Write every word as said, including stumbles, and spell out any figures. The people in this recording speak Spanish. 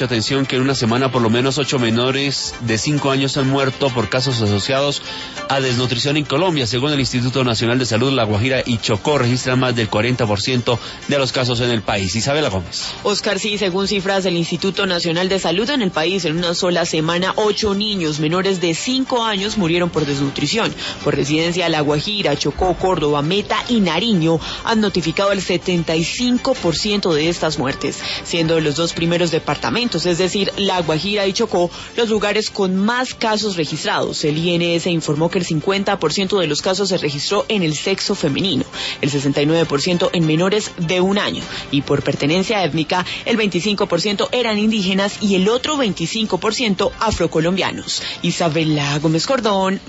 mucha atención que en una semana por lo menos ocho menores de cinco años han muerto por casos asociados a desnutrición en Colombia. Según el Instituto Nacional de Salud, La Guajira y Chocó registran más del cuarenta por ciento de los casos en el país. Isabela Gómez. Oscar, sí, según cifras del Instituto Nacional de Salud, en el país en una sola semana ocho niños menores de cinco años murieron por desnutrición. Por residencia, La Guajira, Chocó, Córdoba, Meta y Nariño han notificado el setenta y cinco por ciento de estas muertes, siendo los dos primeros departamentos, es decir, La Guajira y Chocó, los lugares con más casos registrados. El I N S informó que el cincuenta por ciento de los casos se registró en el sexo femenino, el sesenta y nueve por ciento en menores de un año, y por pertenencia étnica, el veinticinco por ciento eran indígenas y el otro veinticinco por ciento afrocolombianos. Isabela Gómez Cordón,